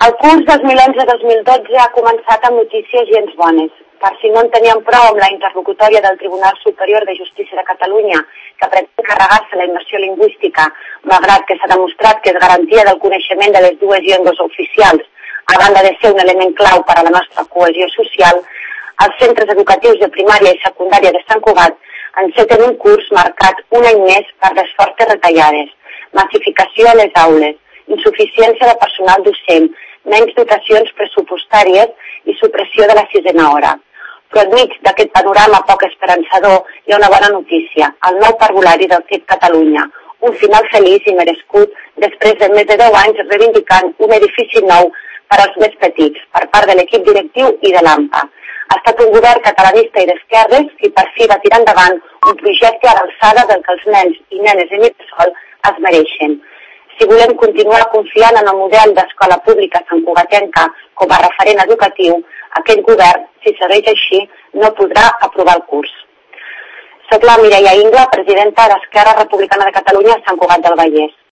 El curs 2011-2012 ha començat amb notícies gens bones. Per si no en teníem prou amb la interlocutòria del Tribunal Superior de Justícia de Catalunya, que pretén carregar-se la immersió lingüística, malgrat que s'ha demostrat que és garantia del coneixement de les dues llengües oficials, a banda de ser un element clau per a la nostra cohesió social, els centres educatius de primària i secundària de Sant Cugat enceten un curs marcat un any més per les fortes retallades, massificació a les aules, insuficiència de personal docent, menys dotacions pressupostàries i supressió de la sisena hora. Però enmig d'aquest panorama poc esperançador hi ha una bona notícia, el nou parvulari del CIP Catalunya, un final feliç i merescut després de més de 10 anys reivindicant un edifici nou per als més petits, per part de l'equip directiu i de l'AMPA. Ha estat un govern catalanista i d'esquerres qui per fi va tirar endavant un projecte a l'alçada del que els nens i nenes de Mirasol es mereixen. Si volem continuar confiant en el model d'escola pública santcugatenca com a referent educatiu, aquest govern, si segueix així, no podrà aprovar el curs. Soc la Mireia Ingla, presidenta d'Esquerra Republicana de Catalunya a Sant Cugat del Vallès.